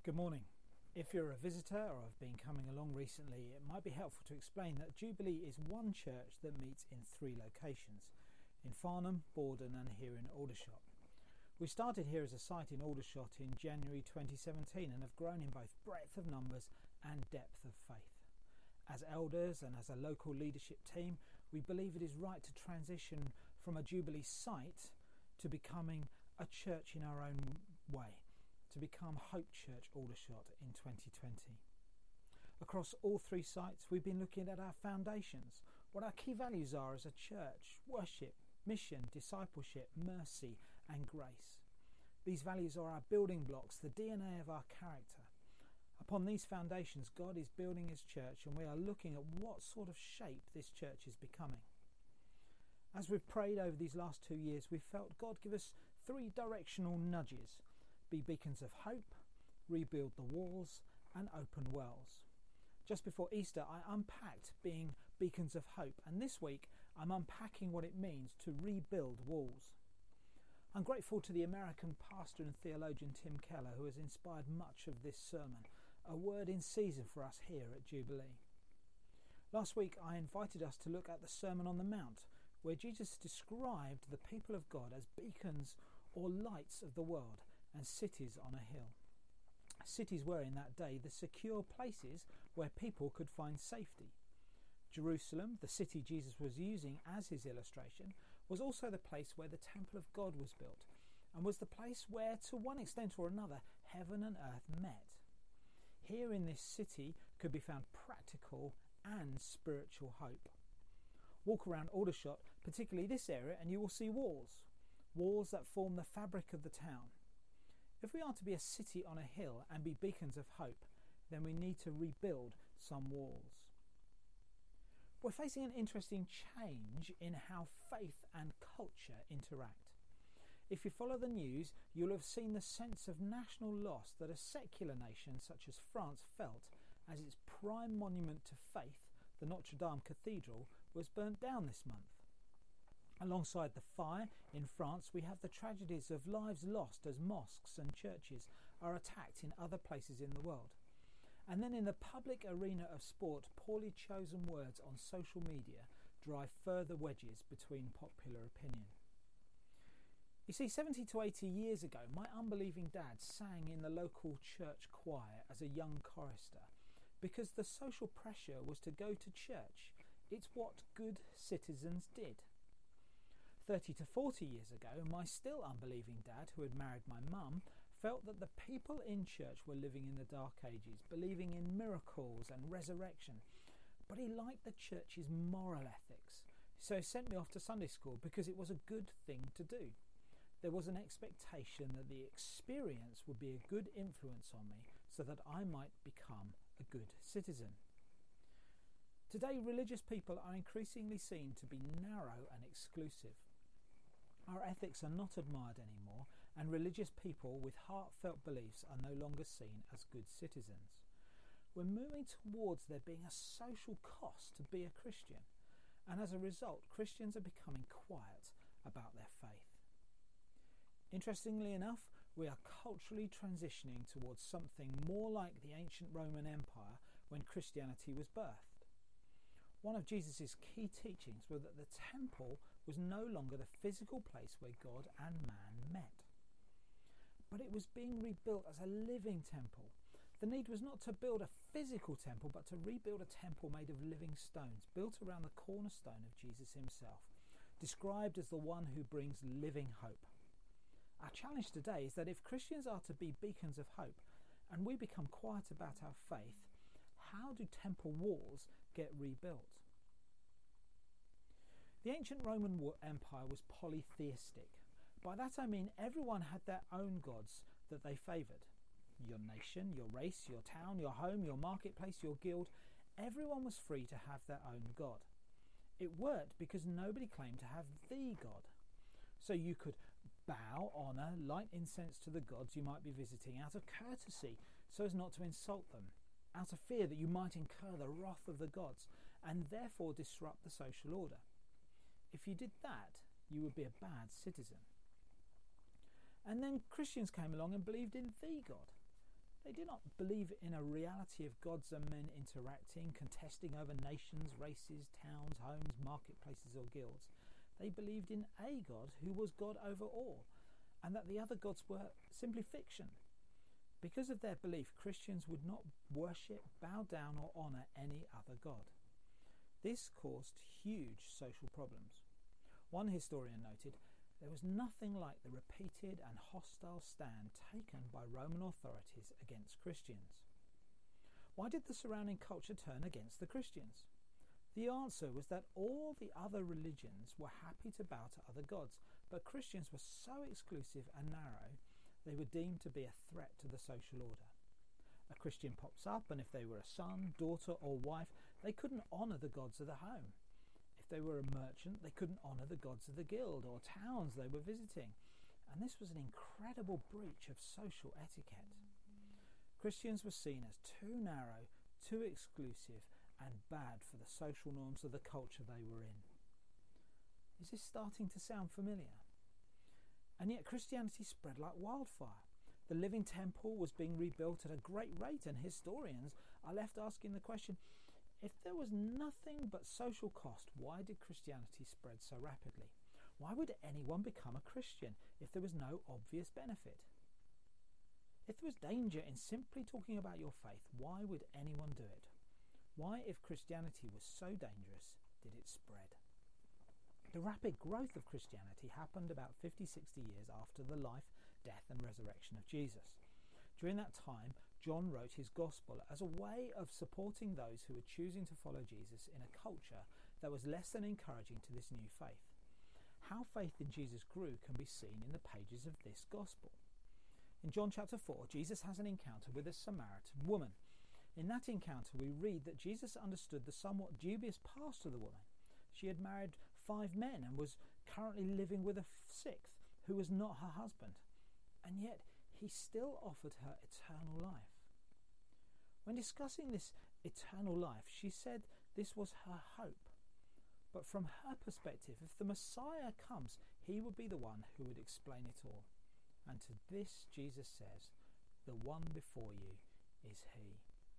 Good morning. If you're a visitor or have been coming along recently, it might be helpful to explain that Jubilee is one church that meets in three locations: in Farnham, Bordon and here in Aldershot. We started here as a site in Aldershot in January 2017 and have grown in both breadth of numbers and depth of faith. As elders and as a local leadership team, we believe it is right to transition from a Jubilee site to becoming a church in our own way, to become Hope Church Aldershot in 2020. Across all three sites, we've been looking at our foundations, what our key values are as a church: worship, mission, discipleship, mercy and grace. These values are our building blocks, the DNA of our character. Upon these foundations, God is building his church, and we are looking at what sort of shape this church is becoming. As we've prayed over these last 2 years, we've felt God give us three directional nudges: be beacons of hope, rebuild the walls and open wells. Just before Easter, I unpacked being beacons of hope, and this week I'm unpacking what it means to rebuild walls. I'm grateful to the American pastor and theologian Tim Keller, who has inspired much of this sermon, a word in season for us here at Jubilee. Last week I invited us to look at the Sermon on the Mount, where Jesus described the people of God as beacons or lights of the world and cities on a hill. Cities were in that day the secure places where people could find safety. Jerusalem, the city Jesus was using as his illustration, was also the place where the temple of God was built, and was the place where, to one extent or another, heaven and earth met. Here in this city could be found practical and spiritual hope. Walk around Aldershot, particularly this area, and you will see walls that form the fabric of the town. If we are to be a city on a hill and be beacons of hope, then we need to rebuild some walls. We're facing an interesting change in how faith and culture interact. If you follow the news, you'll have seen the sense of national loss that a secular nation such as France felt as its prime monument to faith, the Notre Dame Cathedral, was burnt down this month. Alongside the fire in France, we have the tragedies of lives lost as mosques and churches are attacked in other places in the world. And then in the public arena of sport, poorly chosen words on social media drive further wedges between popular opinion. You see, 70 to 80 years ago, my unbelieving dad sang in the local church choir as a young chorister because the social pressure was to go to church. It's what good citizens did. 30 to 40 years ago, my still unbelieving dad, who had married my mum, felt that the people in church were living in the dark ages, believing in miracles and resurrection. But he liked the church's moral ethics, so he sent me off to Sunday school because it was a good thing to do. There was an expectation that the experience would be a good influence on me so that I might become a good citizen. Today, religious people are increasingly seen to be narrow and exclusive. Our ethics are not admired anymore, and religious people with heartfelt beliefs are no longer seen as good citizens. We're moving towards there being a social cost to be a Christian, and as a result, Christians are becoming quiet about their faith. Interestingly enough, we are culturally transitioning towards something more like the ancient Roman Empire when Christianity was birthed. One of Jesus' key teachings was that the temple was no longer the physical place where God and man met. But it was being rebuilt as a living temple. The need was not to build a physical temple, but to rebuild a temple made of living stones, built around the cornerstone of Jesus himself, described as the one who brings living hope. Our challenge today is that if Christians are to be beacons of hope, and we become quiet about our faith, how do temple walls get rebuilt? The ancient Roman Empire was polytheistic. By that I mean everyone had their own gods that they favoured. Your nation, your race, your town, your home, your marketplace, your guild, everyone was free to have their own god. It worked because nobody claimed to have the god. So you could bow, honour, light incense to the gods you might be visiting out of courtesy so as not to insult them, out of fear that you might incur the wrath of the gods and therefore disrupt the social order. If you did that, you would be a bad citizen. And then Christians came along and believed in the God. They did not believe in a reality of gods and men interacting, contesting over nations, races, towns, homes, marketplaces or guilds. They believed in a God who was God over all, and that the other gods were simply fiction. Because of their belief, Christians would not worship, bow down or honour any other god. This caused huge social problems. One historian noted, there was nothing like the repeated and hostile stand taken by Roman authorities against Christians. Why did the surrounding culture turn against the Christians? The answer was that all the other religions were happy to bow to other gods, but Christians were so exclusive and narrow, they were deemed to be a threat to the social order. A Christian pops up, and if they were a son, daughter or wife, they couldn't honour the gods of the home. If they were a merchant, they couldn't honour the gods of the guild or towns they were visiting. And this was an incredible breach of social etiquette. Christians were seen as too narrow, too exclusive, and bad for the social norms of the culture they were in. Is this starting to sound familiar? And yet Christianity spread like wildfire. The Living Temple was being rebuilt at a great rate, and historians are left asking the question, if there was nothing but social cost, why did Christianity spread so rapidly? Why would anyone become a Christian if there was no obvious benefit? If there was danger in simply talking about your faith, why would anyone do it? Why, if Christianity was so dangerous, did it spread? The rapid growth of Christianity happened about 50-60 years after the life, death and resurrection of Jesus. During that time, John wrote his gospel as a way of supporting those who were choosing to follow Jesus in a culture that was less than encouraging to this new faith. How faith in Jesus grew can be seen in the pages of this gospel. In John chapter 4, Jesus has an encounter with a Samaritan woman. In that encounter, we read that Jesus understood the somewhat dubious past of the woman. She had married 5 men and was currently living with a 6th who was not her husband. And yet he still offered her eternal life. When discussing this eternal life, she said this was her hope. But from her perspective, if the Messiah comes, he would be the one who would explain it all. And to this Jesus says, the one before you is he.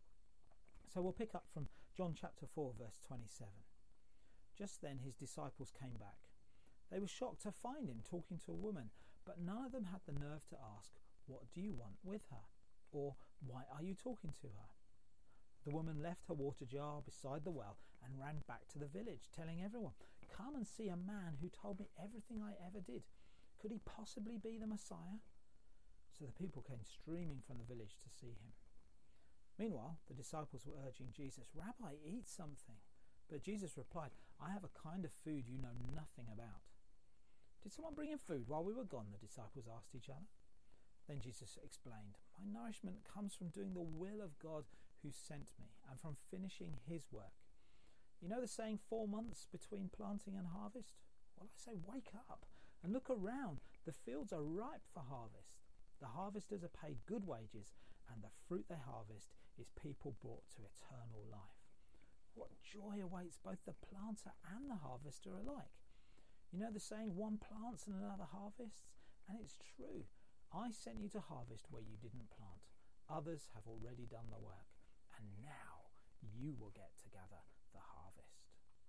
So we'll pick up from John chapter 4 verse 27. Just then his disciples came back. They were shocked to find him talking to a woman, but none of them had the nerve to ask, "What do you want with her?" or "Why are you talking to her?" The woman left her water jar beside the well and ran back to the village, telling everyone, "Come and see a man who told me everything I ever did. Could he possibly be the Messiah?" So the people came streaming from the village to see him. Meanwhile, the disciples were urging Jesus, "Rabbi, eat something." But Jesus replied, "I have a kind of food you know nothing about." "Did someone bring in food while we were gone?" the disciples asked each other. Then Jesus explained, "My nourishment comes from doing the will of God who sent me and from finishing his work. You know the saying, 4 months between planting and harvest? Well, I say wake up and look around. The fields are ripe for harvest. The harvesters are paid good wages, and the fruit they harvest is people brought to eternal life. What joy awaits both the planter and the harvester alike. You know the saying, one plants and another harvests? And it's true. I sent you to harvest where you didn't plant. Others have already done the work, and now you will get to gather the harvest."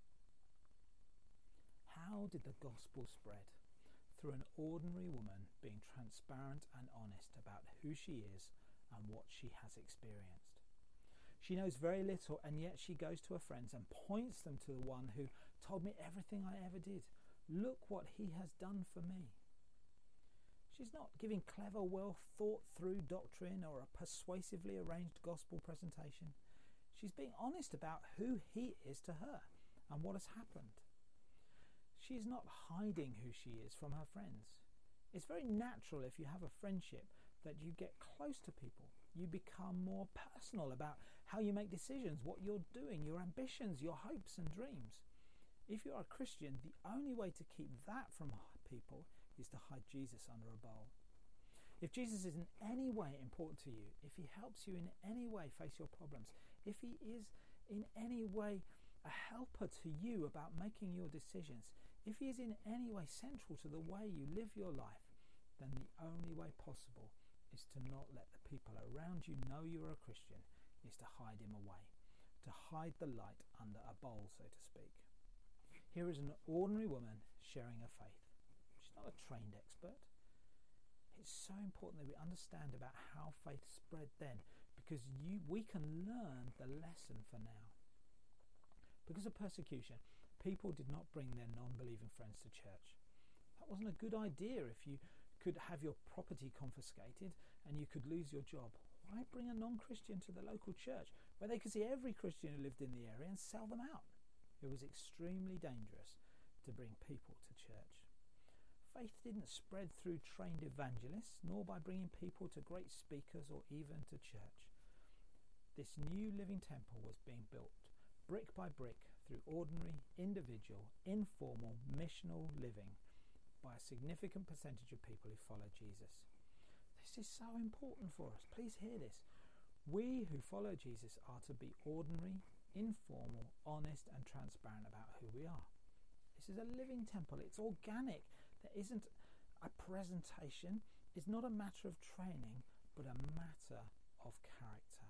How did the gospel spread? Through an ordinary woman being transparent and honest about who she is and what she has experienced. She knows very little, and yet she goes to her friends and points them to the one who told me everything I ever did. Look what he has done for me. She's not giving clever, well thought through doctrine or a persuasively arranged gospel presentation. She's being honest about who he is to her and what has happened. She is not hiding who she is from her friends. It's very natural if you have a friendship that you get close to people. You become more personal about how you make decisions, what you're doing, your ambitions, your hopes and dreams. If you are a Christian, the only way to keep that from people is to hide Jesus under a bowl. If Jesus is in any way important to you, if he helps you in any way face your problems, if he is in any way a helper to you about making your decisions, if he is in any way central to the way you live your life, then the only way possible is to not let the people around you know you are a Christian, is to hide him away, to hide the light under a bowl, so to speak. Here is an ordinary woman sharing her faith. She's not a trained expert. It's so important that we understand about how faith spread then, because we can learn the lesson for now. Because of persecution, people did not bring their non-believing friends to church. That wasn't a good idea. If you could have your property confiscated and you could lose your job, why bring a non-Christian to the local church where they could see every Christian who lived in the area and sell them out? It was extremely dangerous to bring people to church. Faith didn't spread through trained evangelists, nor by bringing people to great speakers or even to church. This new living temple was being built brick by brick through ordinary, individual, informal, missional living by a significant percentage of people who follow Jesus. This is so important for us. Please hear this. We who follow Jesus are to be ordinary, informal, honest and transparent about who we are. This is a living temple. It's organic. There isn't a presentation. It's not a matter of training, but a matter of character.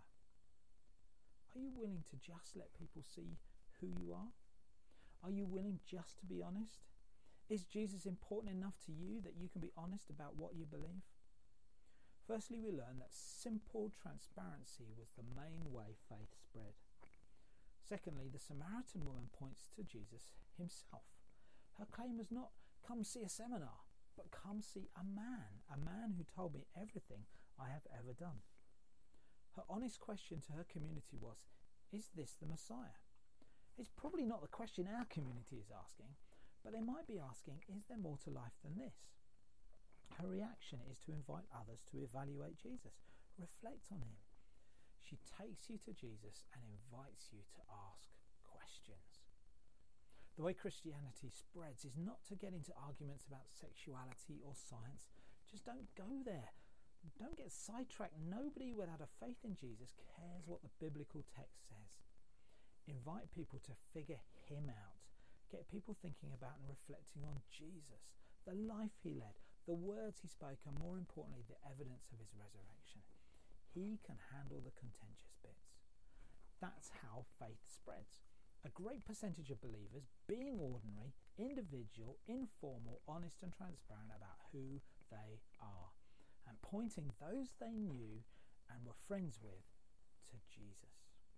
Are you willing to just let people see who you are? Are you willing just to be honest? Is Jesus important enough to you that you can be honest about what you believe? Firstly, we learn that simple transparency was the main way faith spread. Secondly, the Samaritan woman points to Jesus himself. Her claim was not, come see a seminar, but come see a man who told me everything I have ever done. Her honest question to her community was, is this the Messiah? It's probably not the question our community is asking, but they might be asking, is there more to life than this? Her reaction is to invite others to evaluate Jesus, reflect on him. She takes you to Jesus and invites you to ask questions. The way Christianity spreads is not to get into arguments about sexuality or science. Just don't go there. Don't get sidetracked. Nobody without a faith in Jesus cares what the biblical text says. Invite people to figure him out. Get people thinking about and reflecting on Jesus, the life he led, the words he spoke, and more importantly, the evidence of his resurrection. He can handle the contentious bits. That's how faith spreads. A great percentage of believers being ordinary, individual, informal, honest and transparent about who they are, and pointing those they knew and were friends with to Jesus.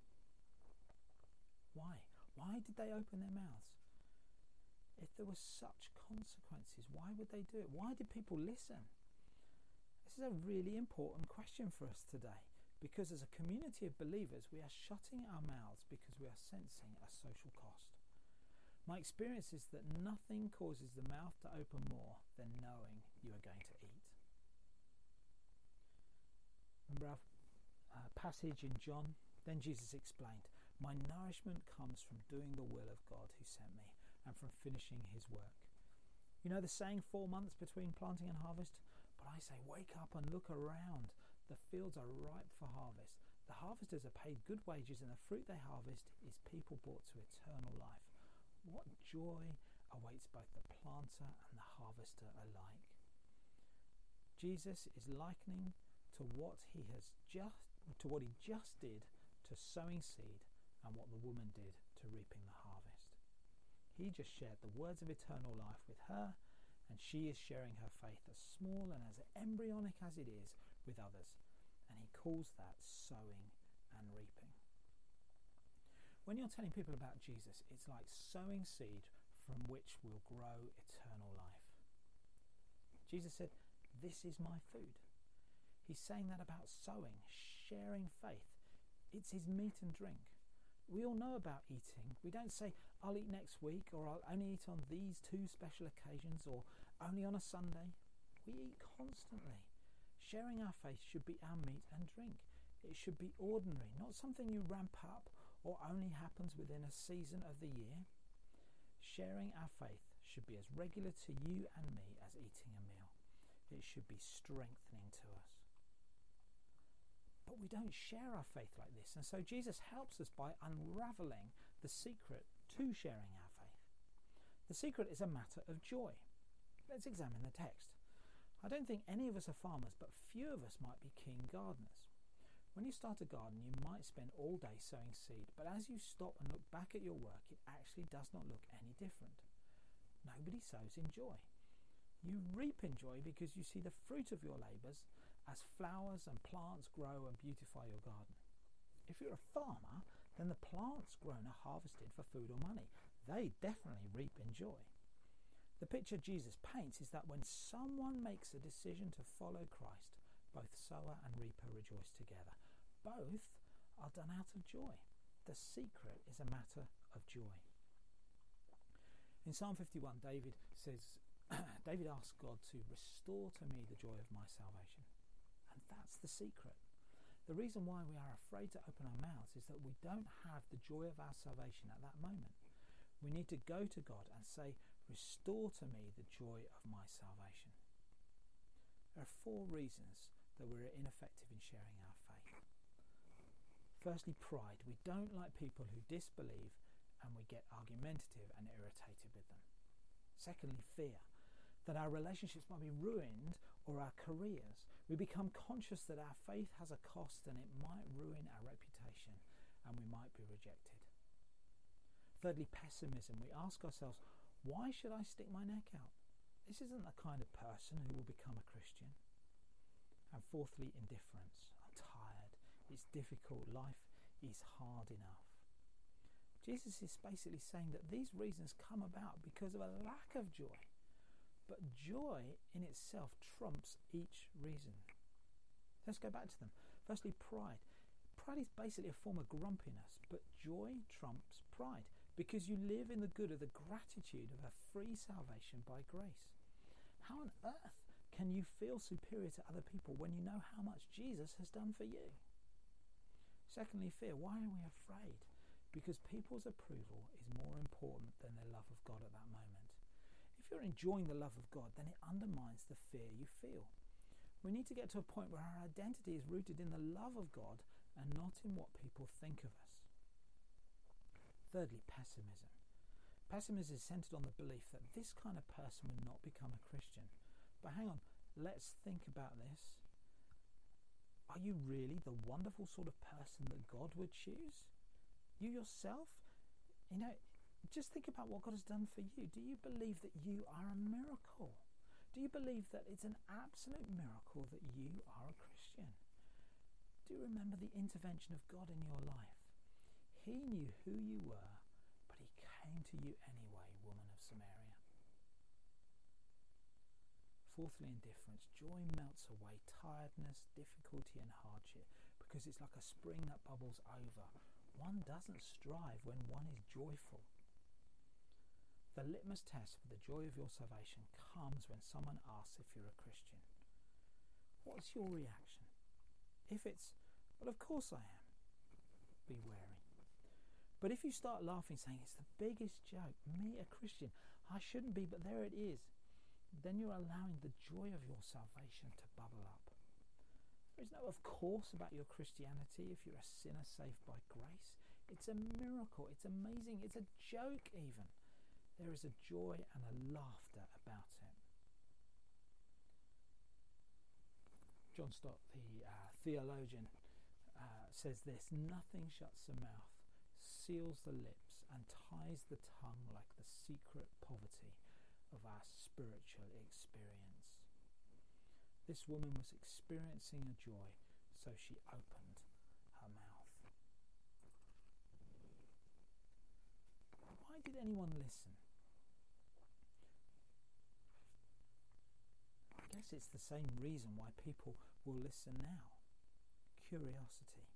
Why? Why did they open their mouths? If there were such consequences, why would they do it? Why did people listen? This is a really important question for us today, because as a community of believers, we are shutting our mouths because we are sensing a social cost. My experience is that nothing causes the mouth to open more than knowing you are going to eat. Remember our passage in John? Then Jesus explained, my nourishment comes from doing the will of God who sent me and from finishing his work. You know the saying, 4 months between planting and harvest? But I say, wake up and look around. The fields are ripe for harvest. The harvesters are paid good wages, and the fruit they harvest is people brought to eternal life. What joy awaits both the planter and the harvester alike. Jesus is likening to what he just did to sowing seed and what the woman did to reaping the harvest. He just shared the words of eternal life with her, and she is sharing her faith, as small and as embryonic as it is, with others. And he calls that sowing and reaping. When you're telling people about Jesus, it's like sowing seed from which will grow eternal life. Jesus said, this is my food. He's saying that about sowing, sharing faith. It's his meat and drink. We all know about eating. We don't say, I'll eat next week, or I'll only eat on these 2 special occasions, or only on a Sunday. We eat constantly. Sharing our faith should be our meat and drink. It should be ordinary, not something you ramp up or only happens within a season of the year. Sharing our faith should be as regular to you and me as eating a meal. It should be strengthening to us. But we don't share our faith like this, and so Jesus helps us by unravelling the secret to sharing our faith. The secret is a matter of joy. Let's examine the text. I don't think any of us are farmers, but few of us might be keen gardeners. When you start a garden, you might spend all day sowing seed, but as you stop and look back at your work, it actually does not look any different. Nobody sows in joy. You reap in joy because you see the fruit of your labours as flowers and plants grow and beautify your garden. If you're a farmer, then the plants grown are harvested for food or money. They definitely reap in joy. The picture Jesus paints is that when someone makes a decision to follow Christ, both sower and reaper rejoice together. Both are done out of joy. The secret is a matter of joy. In Psalm 51, David asks God to restore to me the joy of my salvation. And that's the secret. The reason why we are afraid to open our mouths is that we don't have the joy of our salvation at that moment. We need to go to God and say, restore to me the joy of my salvation. There are 4 reasons that we're ineffective in sharing our faith. Firstly, pride. We don't like people who disbelieve, and we get argumentative and irritated with them. Secondly, fear. That our relationships might be ruined or our careers. We become conscious that our faith has a cost and it might ruin our reputation and we might be rejected. Thirdly, pessimism. We ask ourselves, why should I stick my neck out? This isn't the kind of person who will become a Christian. And fourthly, indifference. I'm tired. It's difficult. Life is hard enough. Jesus is basically saying that these reasons come about because of a lack of joy. But joy in itself trumps each reason. Let's go back to them. Firstly, pride. Pride is basically a form of grumpiness, but joy trumps pride because you live in the good of the gratitude of a free salvation by grace. How on earth can you feel superior to other people when you know how much Jesus has done for you? Secondly, fear. Why are we afraid? Because people's approval is more important than their love of God at that moment. If you're enjoying the love of God, then it undermines the fear you feel. We need to get to a point where our identity is rooted in the love of God and not in what people think of us. Thirdly, pessimism. Pessimism is centered on the belief that this kind of person would not become a Christian. But hang on, let's think about this. Are you really the wonderful sort of person that God would choose? You yourself? Just think about what God has done for you. Do you believe that you are a miracle? Do you believe that it's an absolute miracle that you are a Christian? Do you remember the intervention of God in your life? He knew who you were, but he came to you anyway, woman of Samaria. Fourthly, indifference. Joy melts away tiredness, difficulty and hardship because it's like a spring that bubbles over. One doesn't strive when one is joyful. The litmus test for the joy of your salvation comes when someone asks if you're a Christian. What's your reaction? If it's, well, of course I am, be wary. But if you start laughing, saying it's the biggest joke, me a Christian, I shouldn't be, but there it is, then you're allowing the joy of your salvation to bubble up. There is no of course about your Christianity if you're a sinner saved by grace. It's a miracle, it's amazing, it's a joke even. There is a joy and a laughter about it. John Stott, the theologian, says this: nothing shuts the mouth, seals the lips, and ties the tongue like the secret poverty of our spiritual experience. This woman was experiencing a joy, so she opened her mouth. Why did anyone listen? I guess it's the same reason why people will listen now. Curiosity.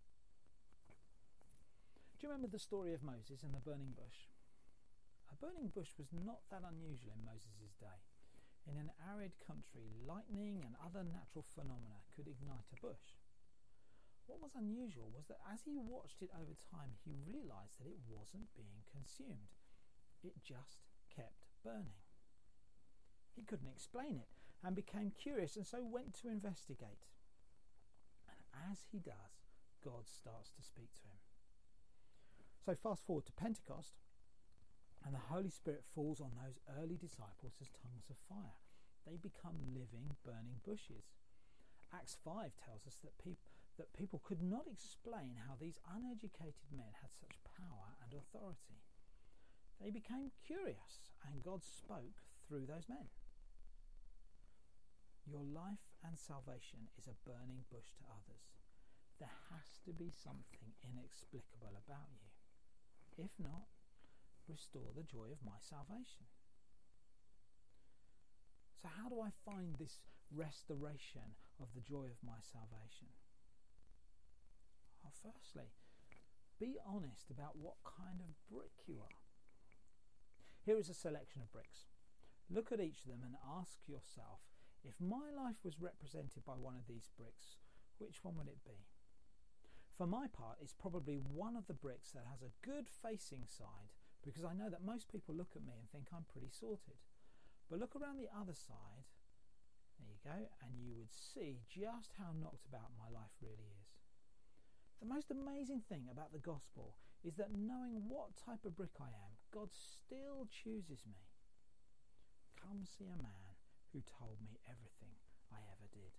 Do you remember the story of Moses and the burning bush? A burning bush was not that unusual in Moses' day. In an arid country, lightning and other natural phenomena could ignite a bush. What was unusual was that as he watched it over time, he realised that it wasn't being consumed. It just kept burning. He couldn't explain it and became curious, and so went to investigate. And as he does, God starts to speak to him. So fast forward to Pentecost, and the Holy Spirit falls on those early disciples as tongues of fire. they become living, burning bushes. Acts 5 tells us that people could not explain how these uneducated men had such power and authority. They became curious, and God spoke through those men. Your life and salvation is a burning bush to others. There has to be something inexplicable about you. If not, restore the joy of my salvation. So how do I find this restoration of the joy of my salvation? Well, firstly, be honest about what kind of brick you are. Here is a selection of bricks. Look at each of them and ask yourself, if my life was represented by one of these bricks, which one would it be? For my part, it's probably one of the bricks that has a good facing side, because I know that most people look at me and think I'm pretty sorted. But look around the other side, there you go, and you would see just how knocked about my life really is. The most amazing thing about the gospel is that knowing what type of brick I am, God still chooses me. Come see a man who told me everything I ever did.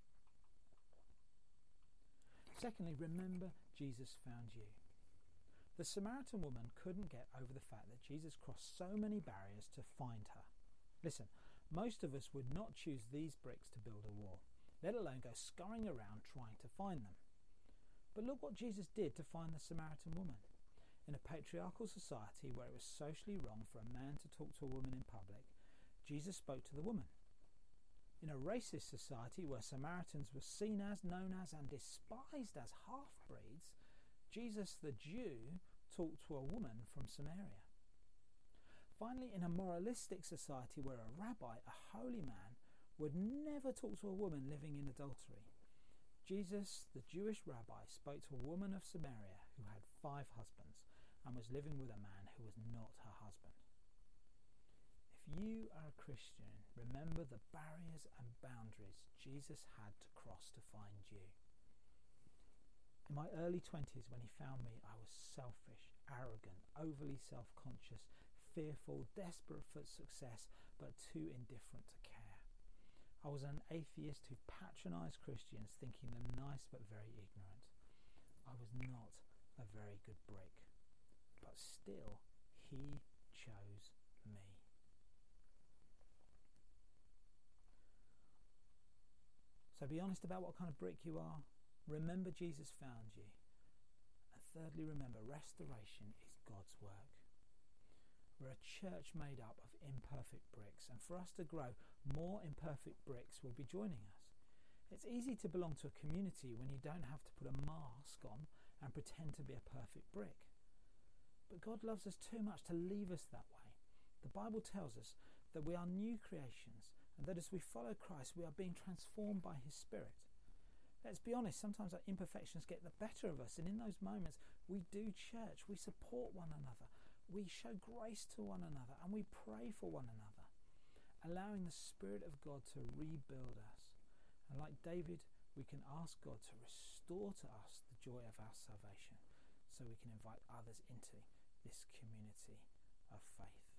Secondly, remember Jesus found you. The Samaritan woman couldn't get over the fact that Jesus crossed so many barriers to find her. Listen, most of us would not choose these bricks to build a wall, let alone go scurrying around trying to find them. But look what Jesus did to find the Samaritan woman. In a patriarchal society where it was socially wrong for a man to talk to a woman in public, Jesus spoke to the woman. In a racist society where Samaritans were seen as, known as, and despised as half-breeds, Jesus the Jew talked to a woman from Samaria. Finally, in a moralistic society where a rabbi, a holy man, would never talk to a woman living in adultery, Jesus, the Jewish rabbi, spoke to a woman of Samaria who had 5 husbands and was living with a man who was not her husband. If you are a Christian, remember the barriers and boundaries Jesus had to cross to find you. In my early 20s, when he found me, I was selfish, arrogant, overly self-conscious, fearful, desperate for success, but too indifferent to care. I was an atheist who patronised Christians, thinking them nice but very ignorant. I was not a very good brick, but still, he chose me. So be honest about what kind of brick you are. Remember Jesus found you. And thirdly, remember restoration is God's work. We're a church made up of imperfect bricks, and for us to grow, more imperfect bricks will be joining us. It's easy to belong to a community when you don't have to put a mask on and pretend to be a perfect brick. But God loves us too much to leave us that way. The Bible tells us that we are new creations, and that as we follow Christ, we are being transformed by his Spirit. Let's be honest, sometimes our imperfections get the better of us, and in those moments we do church, we support one another, we show grace to one another, and we pray for one another, allowing the Spirit of God to rebuild us. And like David, we can ask God to restore to us the joy of our salvation, so we can invite others into this community of faith.